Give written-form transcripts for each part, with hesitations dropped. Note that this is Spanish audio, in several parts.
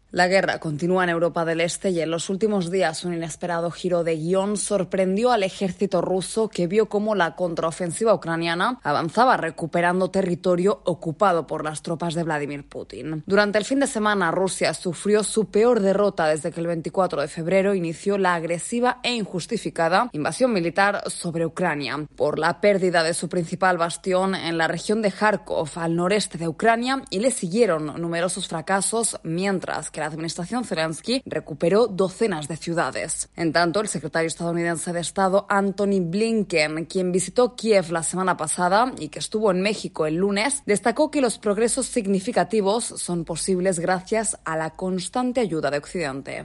La guerra continúa en Europa del Este y en los últimos días un inesperado giro de guión sorprendió al ejército ruso, que vio cómo la contraofensiva ucraniana avanzaba recuperando territorio ocupado por las tropas de Vladimir Putin. Durante el fin de semana, Rusia sufrió su peor derrota desde que el 24 de febrero inició la agresiva e injustificada invasión militar sobre Ucrania, por la pérdida de su principal bastión en la región de Kharkov, al noreste de Ucrania, y le siguieron numerosos fracasos, mientras que la administración Zelensky recuperó docenas de ciudades. En tanto, el secretario estadounidense de Estado, Antony Blinken, quien visitó Kiev la semana pasada y que estuvo en México el lunes, destacó que los progresos significativos son posibles gracias a la constante ayuda de Occidente.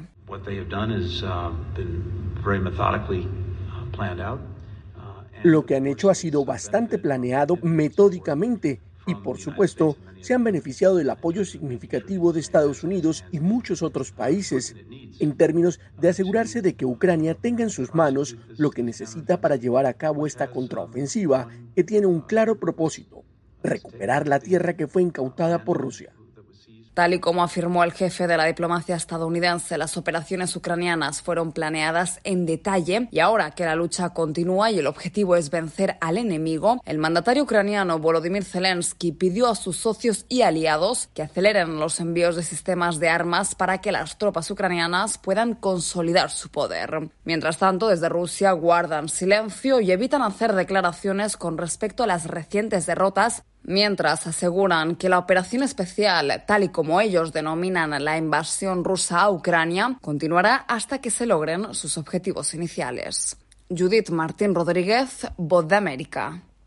Lo que han hecho ha sido bastante planeado metódicamente y, por supuesto, se han beneficiado del apoyo significativo de Estados Unidos y muchos otros países, en términos de asegurarse de que Ucrania tenga en sus manos lo que necesita para llevar a cabo esta contraofensiva, que tiene un claro propósito: recuperar la tierra que fue incautada por Rusia. Tal y como afirmó el jefe de la diplomacia estadounidense, las operaciones ucranianas fueron planeadas en detalle, y ahora que la lucha continúa y el objetivo es vencer al enemigo, el mandatario ucraniano Volodymyr Zelensky pidió a sus socios y aliados que aceleren los envíos de sistemas de armas para que las tropas ucranianas puedan consolidar su poder. Mientras tanto, desde Rusia guardan silencio y evitan hacer declaraciones con respecto a las recientes derrotas, mientras aseguran que la operación especial, tal y como ellos denominan la invasión rusa a Ucrania, continuará hasta que se logren sus objetivos iniciales. Judith Martín Rodríguez, Voz de América.